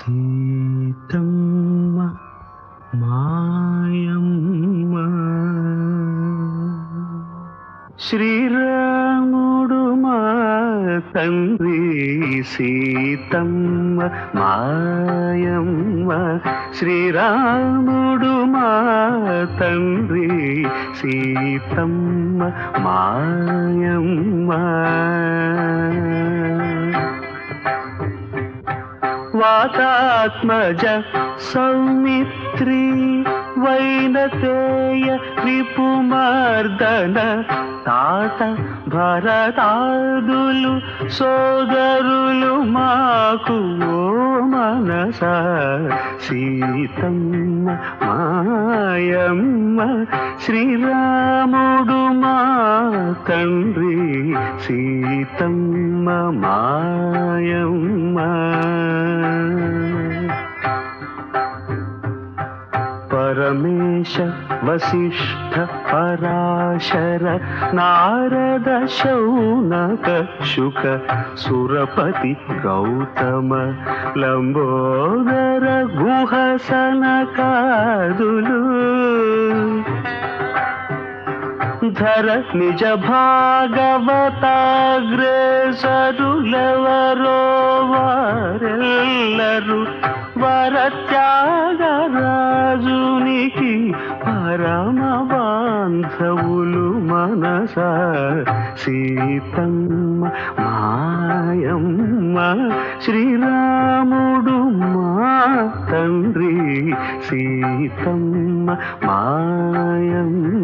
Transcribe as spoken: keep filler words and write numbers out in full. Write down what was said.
సీతమ్మ మాయమ్మ శ్రీరాముడు మా తండ్రి సీతమ్మ మాయమ్మ శ్రీరాముడు మా తండ్రి సీతమ్మ మాయమ్మ వాతాత్మజ సౌమిత్రి వైనతేయ రిపుమర్దన తాత భరతాదులు సోదరులు మాకు ఓ మనస సీతమ్మ మాయమ్మ శ్రీరాముడు మా తండ్రి సీతమ్మ మాయమ్మ పరమేశ వశిష్ఠ పరాశర నారద శౌనక శుక సురపతి గౌతమ లంబోదర గుహ సనకాదులు ధర నిజ భాగవతాగ్రేసరులెవరో వారెల్లరు వరత్యాగరాజునికి పరమ బాంధవులు మనస సీతమ్మ మాయమ్మ శ్రీరాముడు మా తండ్రి సీతమ్మ మాయమ్మ.